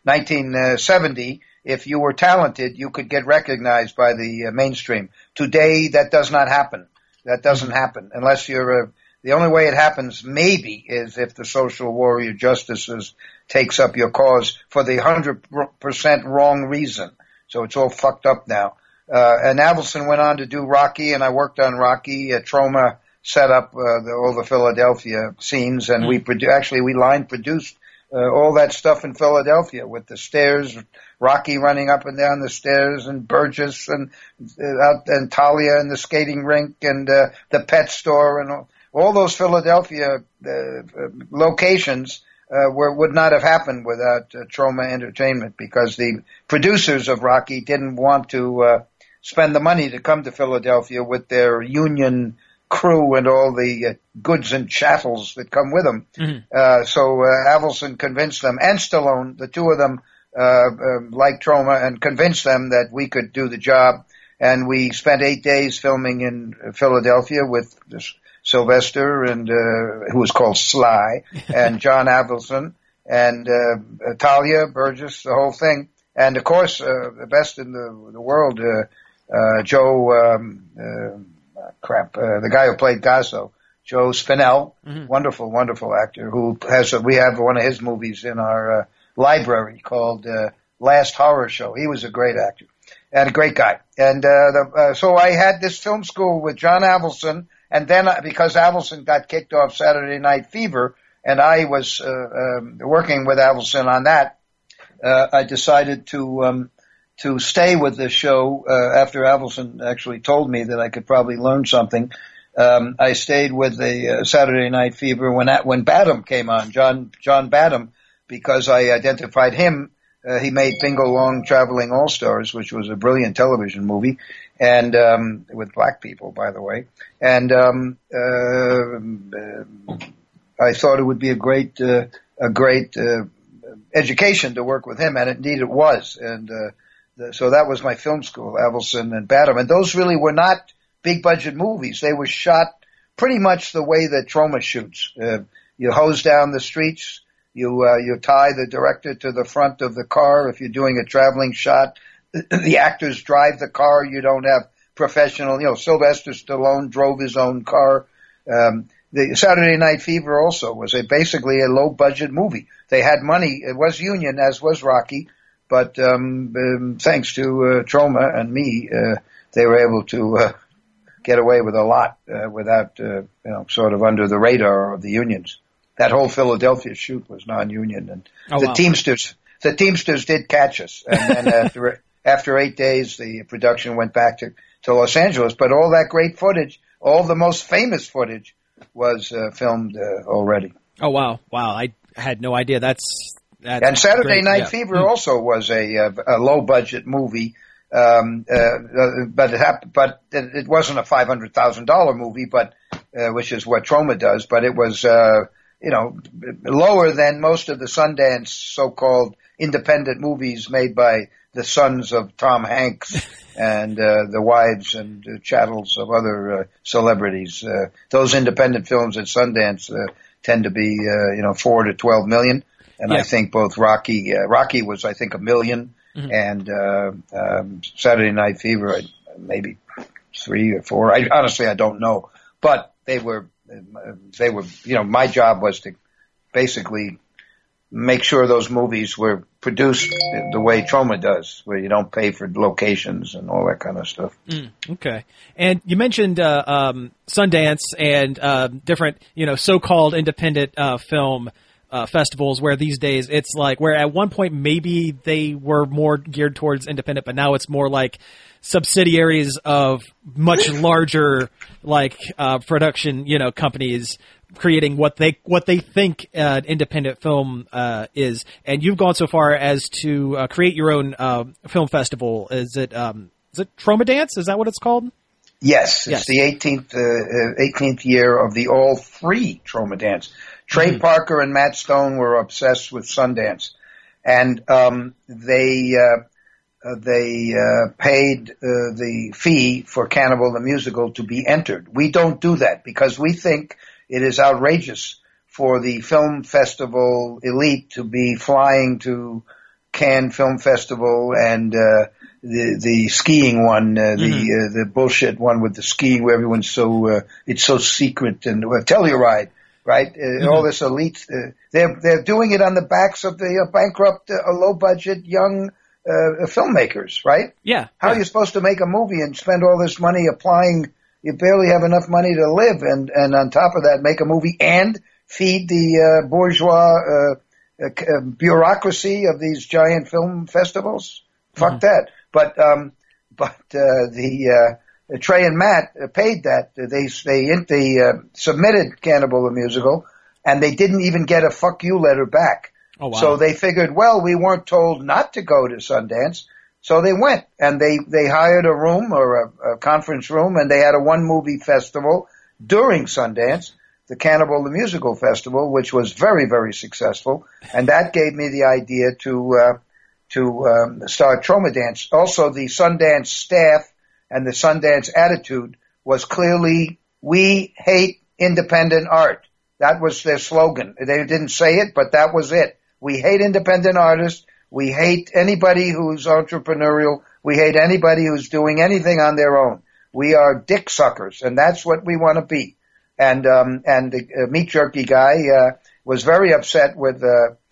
Speaker 5: 1970, if you were talented, you could get recognized by the mainstream. Today, that does not happen. That doesn't happen unless you're the only way it happens maybe is if the social warrior justices takes up your cause for the 100% wrong reason. So it's all fucked up now. And Avildsen went on to do Rocky, and I worked on Rocky. Troma set up all the Philadelphia scenes, and we line produced all that stuff in Philadelphia with the stairs, Rocky running up and down the stairs, and Burgess and Talia and the skating rink and the pet store, and all those Philadelphia locations would not have happened without Troma Entertainment, because the producers of Rocky didn't want to spend the money to come to Philadelphia with their union crew and all the goods and chattels that come with them. Mm-hmm. So Avildsen convinced them, and Stallone, the two of them, liked Troma, and convinced them that we could do the job. and we spent 8 days filming in Philadelphia with Sylvester and who was called Sly, and John Avildsen, and Talia Burgess, the whole thing. And of course, the best in the world, Joe, the guy who played Gazzo, Joe Spinell, wonderful, wonderful actor who we have one of his movies in our library called Last Horror Show. He was a great actor and a great guy. And so I had this film school with John Avildsen, and then because Avildsen got kicked off Saturday Night Fever, and I was working with Avildsen on that, I decided to stay with the show after Avildsen actually told me that I could probably learn something. I stayed with the Saturday Night Fever when Badham came on, John Badham, because I identified him. He made Bingo Long Traveling All-Stars, which was a brilliant television movie, and with black people, by the way. And I thought it would be a great education to work with him, and indeed it was. And so that was my film school, Avildsen and Badham. And those really were not big budget movies. They were shot pretty much the way that Troma shoots. You hose down the streets. You tie the director to the front of the car. If you're doing a traveling shot, the actors drive the car. You don't have professional, Sylvester Stallone drove his own car. The Saturday Night Fever also was basically a low budget movie. They had money. It was union, as was Rocky, but thanks to Troma and me, they were able to get away with a lot without, sort of under the radar of the unions. That whole Philadelphia shoot was non-union, and the Teamsters did catch us. And then after 8 days, the production went back to Los Angeles. But all that great footage, all the most famous footage, was filmed already.
Speaker 2: Oh wow! I had no idea. That's
Speaker 5: and Saturday
Speaker 2: great.
Speaker 5: Night Fever also was a low budget movie, but it wasn't a $500,000 movie, but which is what Troma does. But it was lower than most of the Sundance so-called independent movies made by the sons of Tom Hanks and the wives and chattels of other celebrities. Those independent films at Sundance tend to be, 4 to 12 million. And I think both Rocky was, I think, $1 million, and Saturday Night Fever, maybe 3 or 4. Honestly, I don't know. But they were, my job was to basically make sure those movies were produced the way Troma does, where you don't pay for locations and all that kind of stuff.
Speaker 2: Okay. And you mentioned Sundance and different, so-called independent film festivals, where these days it's like, where at one point maybe they were more geared towards independent, but now it's more like subsidiaries of much larger production companies creating what they think an independent film is. And you've gone so far as to create your own film festival. Is it Troma Dance? Is that what it's called?
Speaker 5: Yes, it's the 18th year of the all free Troma Dance. Trey Parker and Matt Stone were obsessed with Sundance, and they paid the fee for Cannibal the Musical to be entered. We don't do that because we think it is outrageous for the film festival elite to be flying to Cannes Film Festival and the skiing one, the bullshit one with the skiing where everyone's so it's so secret, and Telluride. Right, all this elite, they're doing it on the backs of the bankrupt, low-budget young filmmakers, right?
Speaker 2: Yeah.
Speaker 5: How are you supposed to make a movie and spend all this money applying? You barely have enough money to live, and on top of that, make a movie and feed the bourgeois bureaucracy of these giant film festivals. Fuck that. But Trey and Matt paid that. They submitted Cannibal the Musical, and they didn't even get a fuck you letter back.
Speaker 2: Oh, wow.
Speaker 5: So they figured, well, we weren't told not to go to Sundance, so they went, and they hired a room or a conference room, and they had a one-movie festival during Sundance, the Cannibal the Musical Festival, which was very, very successful, and that gave me the idea to start Troma Dance. Also, the Sundance staff and the Sundance attitude was clearly, we hate independent art. That was their slogan. They didn't say it, but that was it. We hate independent artists. We hate anybody who's entrepreneurial. We hate anybody who's doing anything on their own. We are dick suckers, and that's what we want to be. And the meat jerky guy was very upset with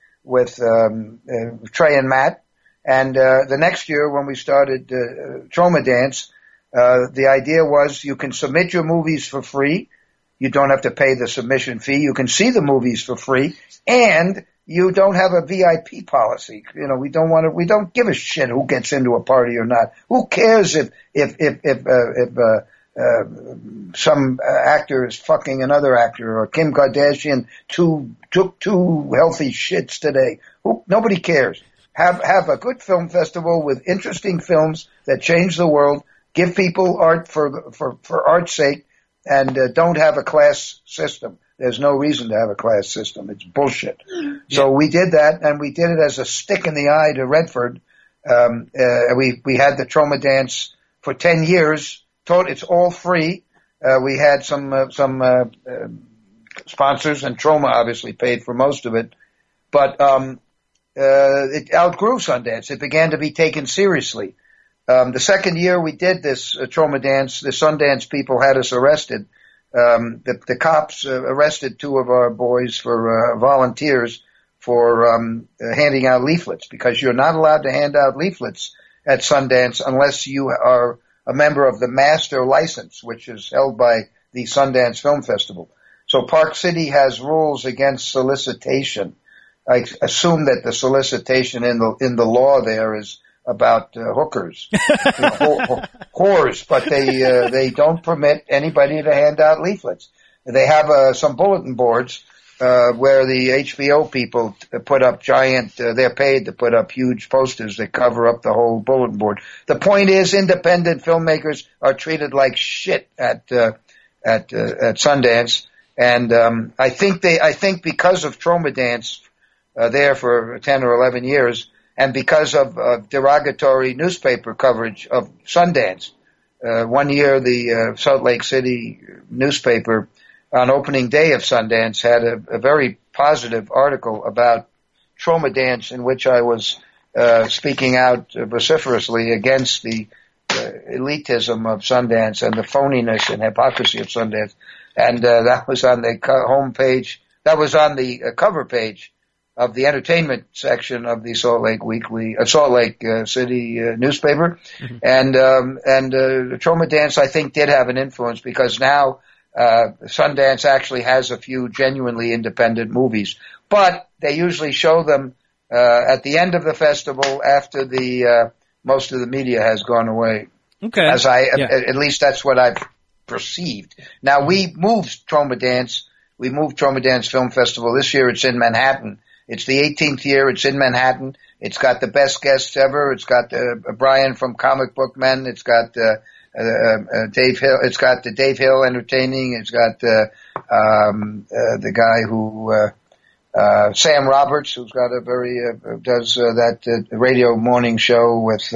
Speaker 5: Trey and Matt. And the next year, when we started Trauma Dance, the idea was you can submit your movies for free. You don't have to pay the submission fee. You can see the movies for free, and you don't have a VIP policy. You know, we don't give a shit who gets into a party or not. Who cares if some actor is fucking another actor, or Kim Kardashian took two healthy shits today? Nobody cares. Have a good film festival with interesting films that change the world. Give people art for art's sake, and don't have a class system. There's no reason to have a class system. It's bullshit. Yeah. So we did that, and we did it as a stick in the eye to Redford. We had the Trauma Dance for 10 years. It's all free. We had some sponsors, and Trauma obviously paid for most of it. But it outgrew Sundance. It began to be taken seriously. The second year we did this Trauma Dance, the Sundance people had us arrested. The cops arrested two of our boys for volunteers for handing out leaflets, because you're not allowed to hand out leaflets at Sundance unless you are a member of the master license, which is held by the Sundance Film Festival. So Park City has rules against solicitation. I assume that the solicitation in the law there is about hookers, whores, but they don't permit anybody to hand out leaflets. They have some bulletin boards where the HBO people put up giant. They're paid to put up huge posters that cover up the whole bulletin board. The point is, independent filmmakers are treated like shit at Sundance, and I think because of Trauma Dance there for 10 or 11 years. And because of derogatory newspaper coverage of Sundance, one year the Salt Lake City newspaper on opening day of Sundance had a very positive article about Trauma Dance, in which I was speaking out vociferously against the elitism of Sundance and the phoniness and hypocrisy of Sundance. And that was on the homepage. That was on the cover page of the entertainment section of the Salt Lake City newspaper. Mm-hmm. And Trauma Dance, I think, did have an influence, because now Sundance actually has a few genuinely independent movies, but they usually show them at the end of the festival after the most of the media has gone away.
Speaker 1: Okay.
Speaker 5: At least that's what I've perceived. Now we moved Trauma Dance. We moved Trauma Dance Film Festival. This year it's in Manhattan. It's the 18th year. It's in Manhattan. It's got the best guests ever. It's got Brian from Comic Book Men. It's got Dave Hill. It's got the Dave Hill entertaining. It's got the guy who Sam Roberts, who's got a very does that radio morning show with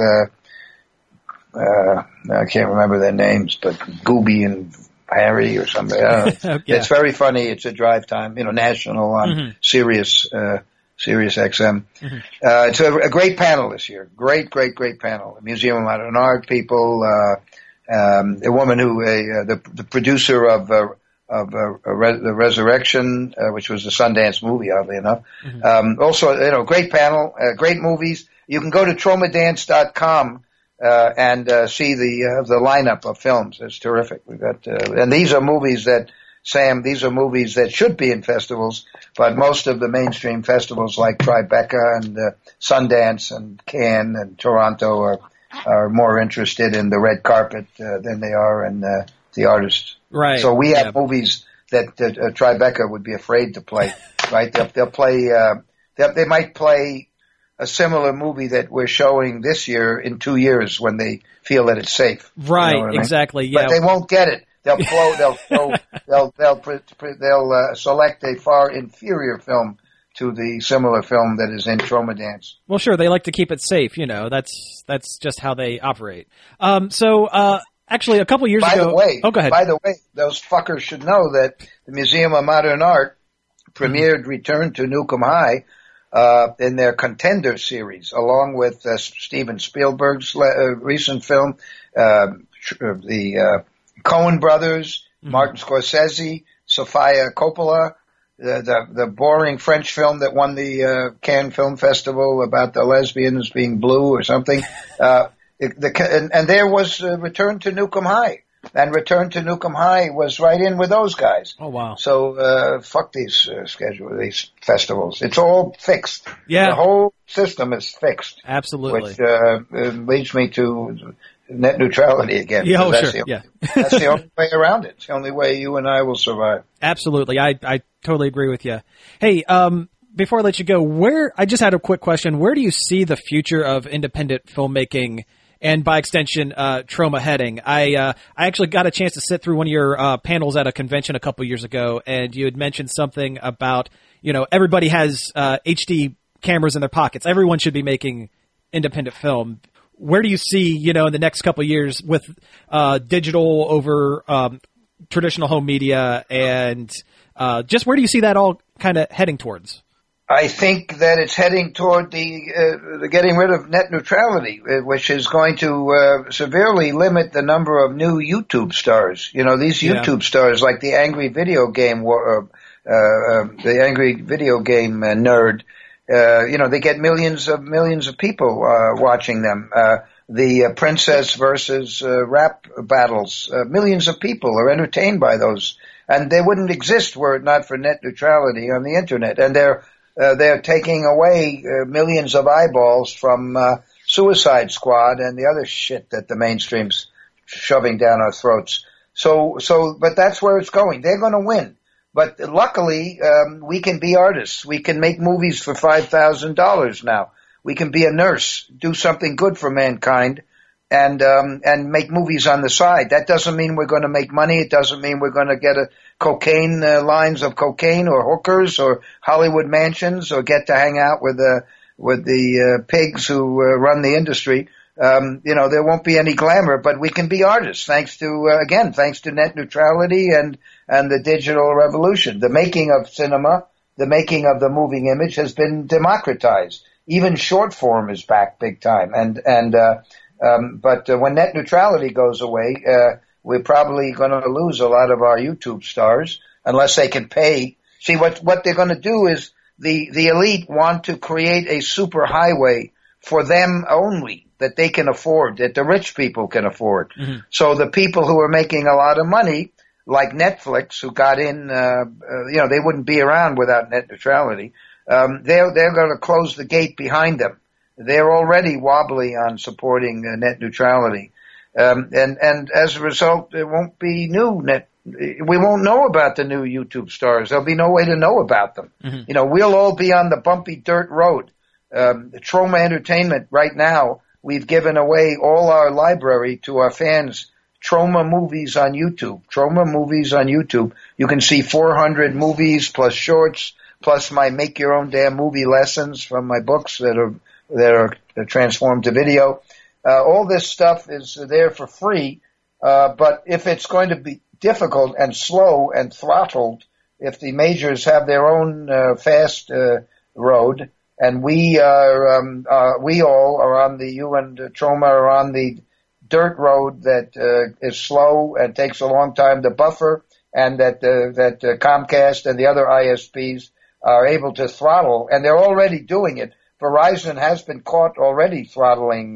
Speaker 5: I can't remember their names, but Gooby and Harry or something. Yeah. It's very funny. It's a drive time, national on Sirius XM. Mm-hmm. It's a great panel this year. Great panel. The Museum of Modern Art people, a woman who, the producer of The Resurrection, which was the Sundance movie, oddly enough. Mm-hmm. Also, great panel, great movies. You can go to traumadance.com. And see the lineup of films. It's terrific. We've got, and these are movies that, Sam, should be in festivals, but most of the mainstream festivals like Tribeca and Sundance and Cannes and Toronto are more interested in the red carpet than they are in the artists.
Speaker 1: Right.
Speaker 5: So we have movies that Tribeca would be afraid to play. Right. They'll play. They might play a similar movie that we're showing this year in 2 years when they feel that it's safe.
Speaker 1: Right, exactly. Yeah.
Speaker 5: But they won't get it. They'll select a far inferior film to the similar film that is in Trauma Dance.
Speaker 1: Well, sure, they like to keep it safe. That's just how they operate. So Actually, a couple years
Speaker 5: By
Speaker 1: ago.
Speaker 5: the way,
Speaker 1: go ahead.
Speaker 5: By the way, those fuckers should know that the Museum of Modern Art premiered Return to Nukem High in their Contender series, along with Steven Spielberg's recent film, the Coen brothers, Martin Scorsese, Sofia Coppola, the boring French film that won the Cannes Film Festival about the lesbians being blue or something. And there was Return to Nukem High. And Return to Nukem High was right in with those guys.
Speaker 1: Oh, wow.
Speaker 5: So fuck these these festivals. It's all fixed.
Speaker 1: Yeah.
Speaker 5: The whole system is fixed.
Speaker 1: Absolutely.
Speaker 5: Which leads me to net neutrality again.
Speaker 1: Yeah,
Speaker 5: That's
Speaker 1: sure.
Speaker 5: that's the only way around it. It's the only way you and I will survive.
Speaker 1: Absolutely. I totally agree with you. Hey, before I let you go, I just had a quick question. Where do you see the future of independent filmmaking and by extension, Troma heading? I actually got a chance to sit through one of your panels at a convention a couple years ago, and you had mentioned something about, everybody has HD cameras in their pockets. Everyone should be making independent film. Where do you see, in the next couple of years with digital over traditional home media, and just where do you see that all kind of heading towards?
Speaker 5: I think that it's heading toward the getting rid of net neutrality, which is going to severely limit the number of new YouTube stars. These YouTube stars, like the angry video game nerd. They get millions of people watching them. The princess versus rap battles, millions of people are entertained by those, and they wouldn't exist were it not for net neutrality on the internet. And they're taking away millions of eyeballs from Suicide Squad and the other shit that the mainstream's shoving down our throats. But that's where it's going. They're going to win. But luckily, we can be artists. We can make movies for $5,000 now. We can be a nurse, do something good for mankind, and make movies on the side. That doesn't mean we're going to make money. It doesn't mean we're going to get cocaine lines of cocaine or hookers or Hollywood mansions or get to hang out with the pigs who run the industry. There won't be any glamour, but we can be artists thanks to net neutrality and the digital revolution. The making of cinema, the making of the moving image has been democratized. Even short form is back big time. But when net neutrality goes away, we're probably going to lose a lot of our YouTube stars unless they can pay. See, what they're going to do is the elite want to create a super highway for them only that they can afford, that the rich people can afford. Mm-hmm. So the people who are making a lot of money, like Netflix, who got in, they wouldn't be around without net neutrality. They're going to close the gate behind them. They're already wobbly on supporting net neutrality. And as a result, there won't be we won't know about the new YouTube stars. There'll be no way to know about them. Mm-hmm. We'll all be on the bumpy dirt road. Troma Entertainment right now, we've given away all our library to our fans. Troma Movies on YouTube. Troma Movies on YouTube. You can see 400 movies plus shorts, plus my make your own damn movie lessons from my books that are transformed to video. All this stuff is there for free, but if it's going to be difficult and slow and throttled, if the majors have their own fast road, and we all are on you and Troma are on the dirt road that is slow and takes a long time to buffer, and that Comcast and the other ISPs are able to throttle, and they're already doing it. Verizon has been caught already throttling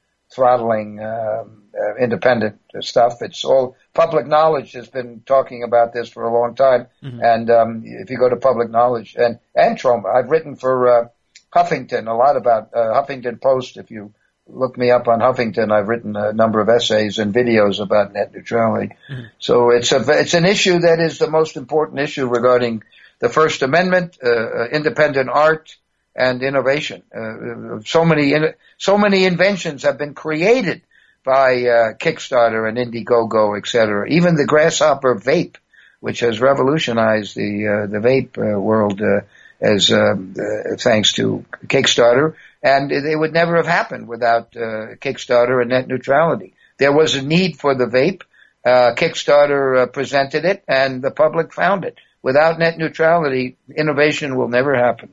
Speaker 5: independent stuff. It's all public knowledge has been talking about this for a long time. Mm-hmm. And if you go to public knowledge and Troma, I've written for Huffington a lot about Huffington Post. If you look me up on Huffington, I've written a number of essays and videos about net neutrality. Mm-hmm. So it's an issue that is the most important issue regarding the First Amendment, independent art, and innovation. So many inventions have been created by Kickstarter and Indiegogo, etc. Even the grasshopper vape, which has revolutionized the vape world, as thanks to Kickstarter, and it would never have happened without Kickstarter and net neutrality. There was a need for the vape. Kickstarter presented it, and the public found it. Without net neutrality, innovation will never happen.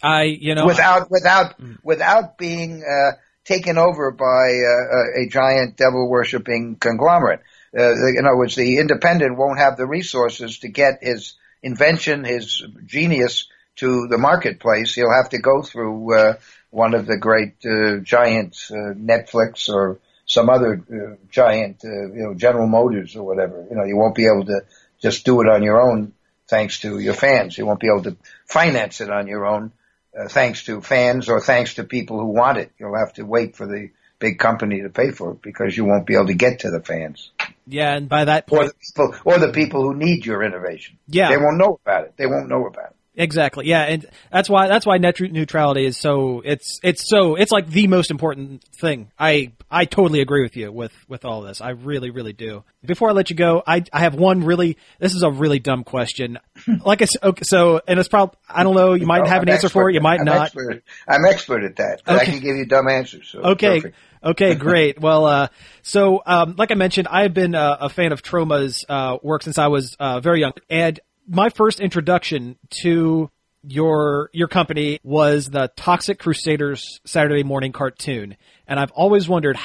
Speaker 5: Without being taken over by a giant devil worshipping conglomerate. In other words, the independent won't have the resources to get his invention, his genius to the marketplace. He'll have to go through one of the great giants, Netflix or some other giant, General Motors or whatever. You won't be able to just do it on your own thanks to your fans. You won't be able to finance it on your own thanks to fans or thanks to people who want it. You'll have to wait for the big company to pay for it because you won't be able to get to the fans.
Speaker 2: Yeah, and by that point,
Speaker 5: or the people who need your innovation.
Speaker 2: Yeah,
Speaker 5: they won't know about it. They won't know about it.
Speaker 2: Exactly. Yeah, and that's why net neutrality is so it's like the most important thing. I totally agree with you with all this. I really, really do. Before I let you go, I have one this is a really dumb question. Like I said, okay, so, and it's probably, I don't know, you might have an answer for it, you might not.
Speaker 5: I'm expert at that. Okay. I can give you dumb answers. So
Speaker 2: okay.
Speaker 5: Perfect.
Speaker 2: Okay, great. Well, like I mentioned, I've been a fan of Troma's work since I was very young, and my first introduction to your company was the Toxic Crusaders Saturday morning cartoon, and I've always wondered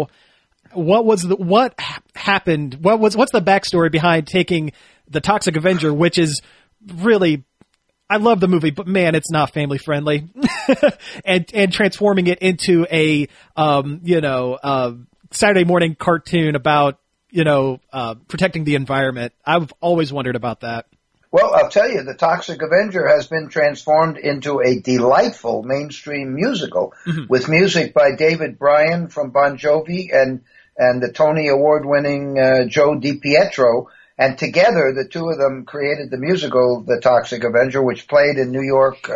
Speaker 2: what happened, what's the backstory behind taking the Toxic Avenger, which is really, I love the movie, but man, it's not family friendly, and transforming it into a Saturday morning cartoon about protecting the environment. I've always wondered about that.
Speaker 5: Well, I'll tell you, the Toxic Avenger has been transformed into a delightful mainstream musical with music by David Bryan from Bon Jovi and the Tony Award-winning Joe DiPietro. And together, the two of them created the musical, The Toxic Avenger, which played in New York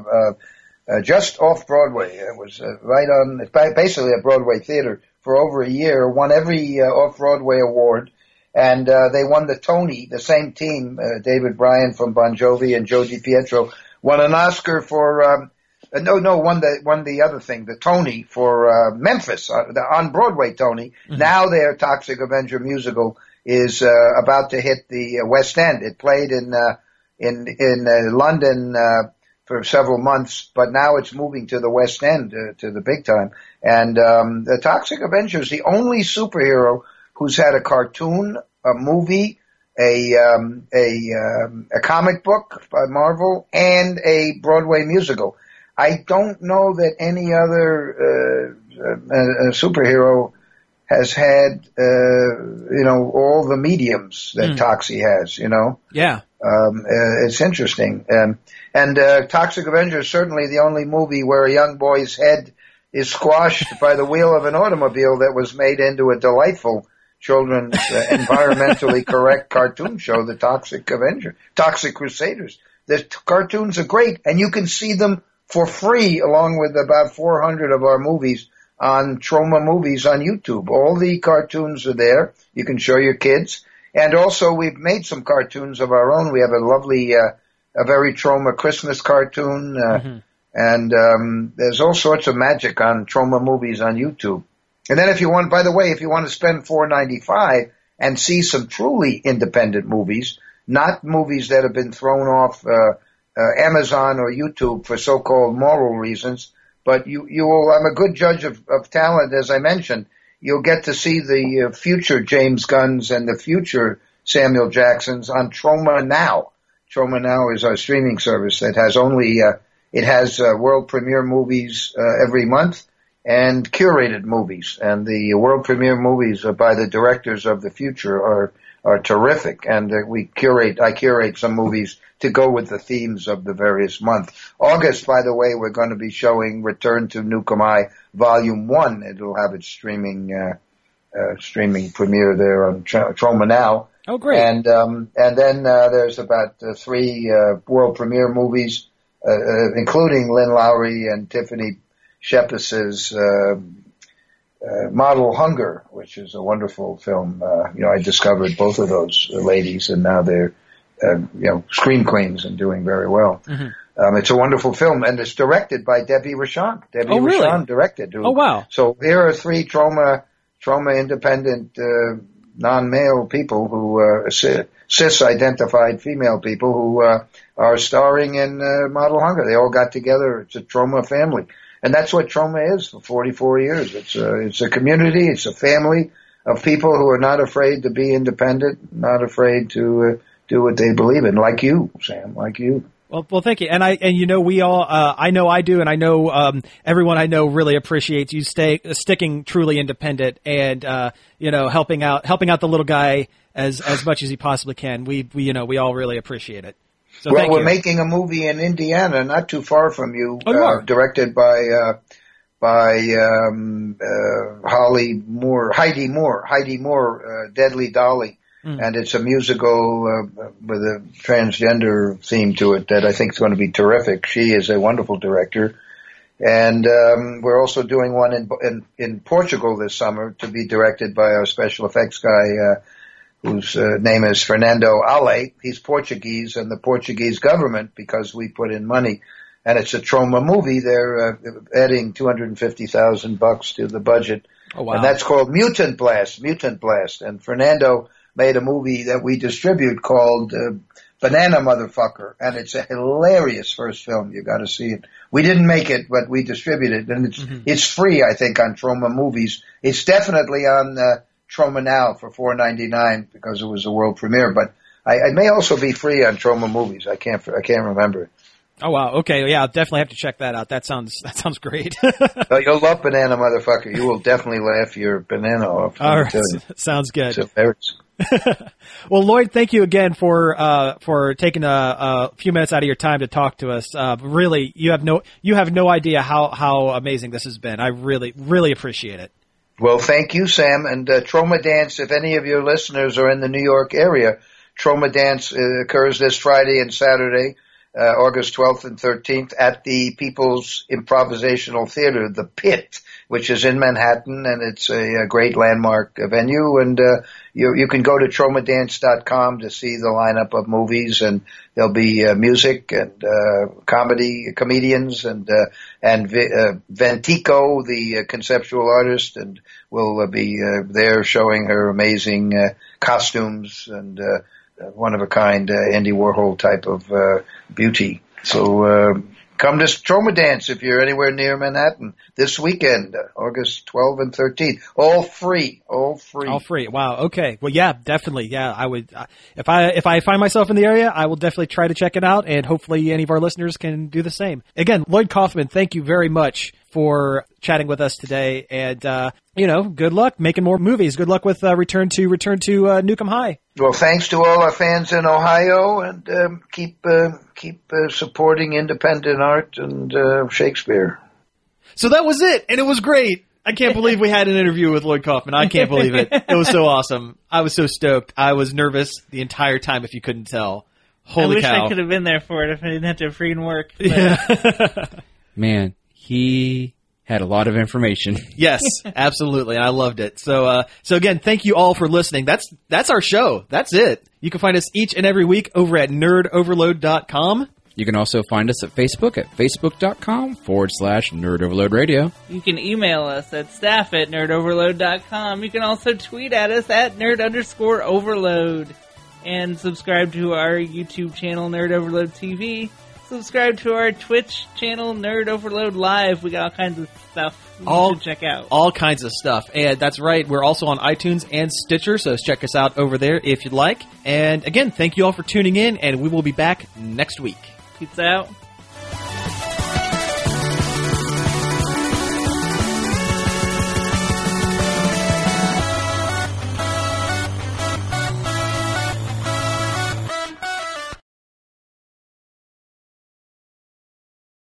Speaker 5: just off Broadway. It was basically a Broadway theater for over a year, won every off-Broadway award. And they won the Tony, the same team, David Bryan from Bon Jovi and Joe DiPietro, won an Oscar for, won the other thing, the Tony for Memphis, the on-Broadway Tony. Mm-hmm. Now their Toxic Avenger musical is about to hit the West End. It played in London for several months, but now it's moving to the West End, to the big time. And the Toxic Avenger is the only superhero who's had a cartoon, a movie, a comic book by Marvel, and a Broadway musical. I don't know that any other superhero has had all the mediums that Toxie has.
Speaker 2: Yeah.
Speaker 5: It's interesting. And Toxic Avenger is certainly the only movie where a young boy's head is squashed by the wheel of an automobile that was made into a delightful children's environmentally correct cartoon show, The Toxic Avenger, Toxic Crusaders. The cartoons are great, and you can see them for free along with about 400 of our movies on Troma Movies on YouTube. All the cartoons are there. You can show your kids. And also we've made some cartoons of our own. We have a lovely, a very Troma Christmas cartoon, and there's all sorts of magic on Troma Movies on YouTube. And then if you want to spend $4.95 and see some truly independent movies, not movies that have been thrown off Amazon or YouTube for so-called moral reasons, but you will, I'm a good judge of talent, as I mentioned. You'll get to see the future James Gunns and the future Samuel Jacksons on Troma Now. Troma Now is our streaming service that has it has world premiere movies every month, and curated movies. And the world premiere movies by the directors of the future are terrific. And I curate some movies to go with the themes of the various months. August, by the way, we're going to be showing Return to Nukem I Volume 1. It'll have its streaming premiere there on Troma Now.
Speaker 2: Oh, great.
Speaker 5: And then there's about 3 world premiere movies, including Lynn Lowry and Tiffany Shepus's Model Hunger, which is a wonderful film. I discovered both of those ladies, and now they're screen queens and doing very well. Mm-hmm. It's a wonderful film, and it's directed by Debbie Rochon. Rochon directed.
Speaker 2: Oh, wow.
Speaker 5: So here are 3 Troma Troma independent non-male people who cis-identified female people who are starring in Model Hunger. They all got together. It's a Troma family. And that's what Troma is for 44 years. It's a community. It's a family of people who are not afraid to be independent, not afraid to do what they believe in, like you, Sam, like you.
Speaker 1: Well, thank you. And you know, we all, I know I do, and I know, everyone I know really appreciates you sticking truly independent and, you know, helping out the little guy as much as he possibly can. We all really apprate it. So
Speaker 5: well,
Speaker 1: thank
Speaker 5: we're
Speaker 1: you.
Speaker 5: making a movie in Indiana, not too far from you, directed by Heidi Moore, Deadly Dolly. And it's a musical with a transgender theme to it that I think is going to be terrific. She is a wonderful director. And we're also doing one in Portugal this summer to be directed by our special effects guy whose name is Fernando Ale. He's Portuguese, and the Portuguese government, because we put in money, and it's a Troma movie, they're adding $250,000 to the budget.
Speaker 1: Oh, wow.
Speaker 5: And that's called Mutant Blast. And Fernando made a movie that we distribute called Banana Motherfucker, and it's a hilarious first film. You got to see it. We didn't make it, but we distribute it, and it's free, I think, on Troma Movies. It's definitely on Troma Now for $4.99 because it was a world premiere, but I may also be free on Troma Movies. I can't remember.
Speaker 1: Oh wow! Okay, yeah, I'll definitely have to check that out. That sounds great.
Speaker 5: You'll love Banana Motherfucker. You will definitely laugh your banana off.
Speaker 1: All right, sounds good.
Speaker 5: Well,
Speaker 1: Lloyd, thank you again for taking a few minutes out of your time to talk to us. Really, you have no idea how amazing this has been. I really appreciate it.
Speaker 5: Well, thank you, Sam. And Troma Dance, if any of your listeners are in the New York area, Troma Dance occurs this Friday and Saturday, August 12th and 13th, at the People's Improvisational Theater, the Pit, which is in Manhattan, and it's a great landmark venue. And you can go to tromadance.com to see the lineup of movies, and there'll be music and comedians, and Ventico, the conceptual artist, and will be there showing her amazing costumes and one-of-a-kind Andy Warhol type of beauty. So come to Troma Dance if you're anywhere near Manhattan this weekend, August 12th and 13th. All free.
Speaker 1: All free. Wow. Okay. Well, yeah, definitely. Yeah, I would. If I find myself in the area, I will definitely try to check it out, and hopefully any of our listeners can do the same. Again, Lloyd Kaufman, thank you very much for chatting with us today, and good luck making more movies. Good luck with Return to Nukem High.
Speaker 5: Well, thanks to all our fans in Ohio, and keep supporting independent art and Shakespeare.
Speaker 2: So that was it, and it was great. I can't believe we had an interview with Lloyd Kaufman. I can't believe it. It was so awesome. I was so stoked. I was nervous the entire time, if you couldn't tell. Holy cow.
Speaker 4: I wish I could have been there for it if I didn't have to freaking work. But.
Speaker 2: Yeah.
Speaker 3: Man, he had a lot of information.
Speaker 2: Yes, absolutely. I loved it. So again, thank you all for listening. That's our show. That's it. You can find us each and every week over at nerdoverload.com.
Speaker 3: You can also find us at Facebook at facebook.com/nerdoverloadradio.
Speaker 4: You can email us at staff@nerdoverload.com. You can also tweet at us at nerd_overload. And subscribe to our YouTube channel, Nerd Overload TV. Subscribe to our Twitch channel, Nerd Overload Live. We got all kinds of stuff you should check out.
Speaker 2: All kinds of stuff. And that's right, we're also on iTunes and Stitcher, so check us out over there if you'd like. And again, thank you all for tuning in, and we will be back next week.
Speaker 4: Peace out.